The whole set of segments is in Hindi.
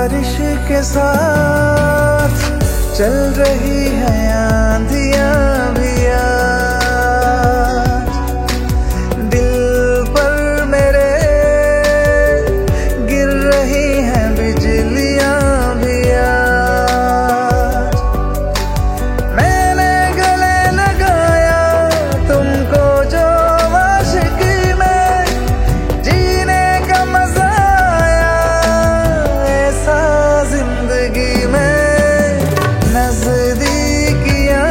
बारिश के साथ चल रही है आंधियां भी आज, दिल पर मेरे गिर रही हैं बिजलियां भी आज। मैंने गले लगाया तुमको जो आशिकी में, जीने का मजा आया ऐसा जिंदगी में। नजदीकियां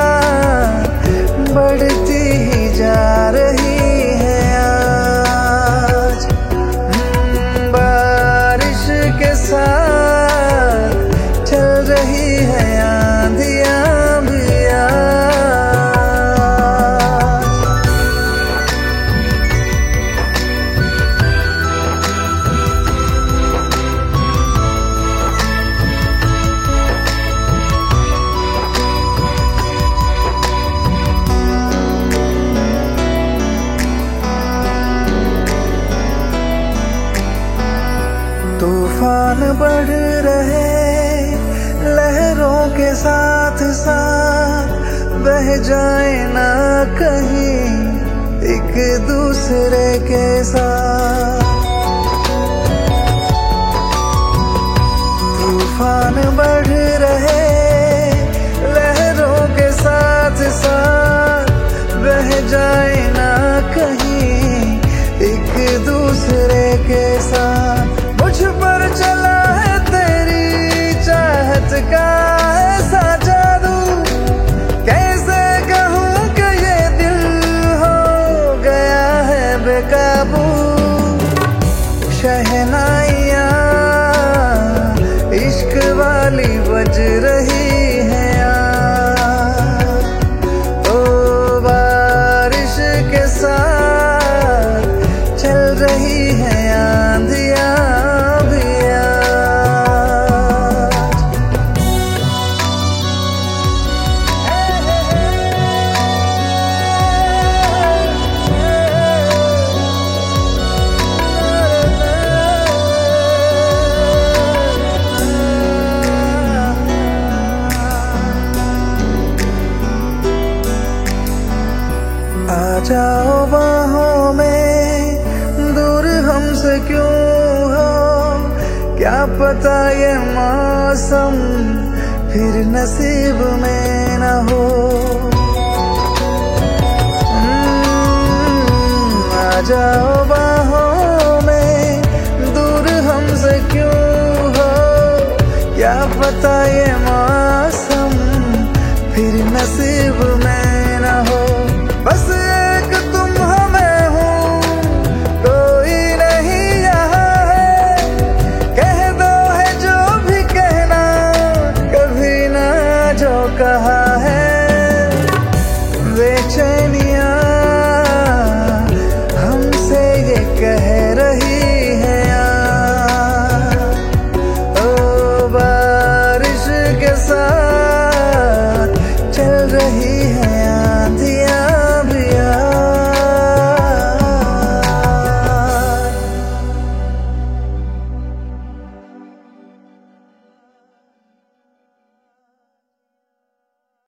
बढ़ती ही जा रही है आज, बारिश के साथ चल रही है आंधियां भी आज। तूफान बढ़ रहे लहरों के साथ साथ, बह जाए ना कहीं एक दूसरे के साथ। तूफान बढ़ रहे लहरों के साथ साथ, बह जाए ना कहीं एक दूसरे के साथ। मुझ पर चला है तेरी चाहत का ऐसा जादू, कैसे कहूँ कि ये दिल हो गया है बेकाबू। शहनाइयाँ इश्क वाली बज रही है आज, ओ बारिश के साथ चल रही है आंधियाँ। आ जाओ बाहों में, दूर हमसे क्यों हो, क्या पता ये मौसम फिर नसीब में न हो। आ जाओ बाहों में, दूर हमसे क्यों हो, क्या पता ये